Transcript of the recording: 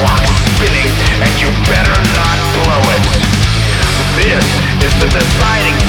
clock spinning, and you better not blow it. This is the deciding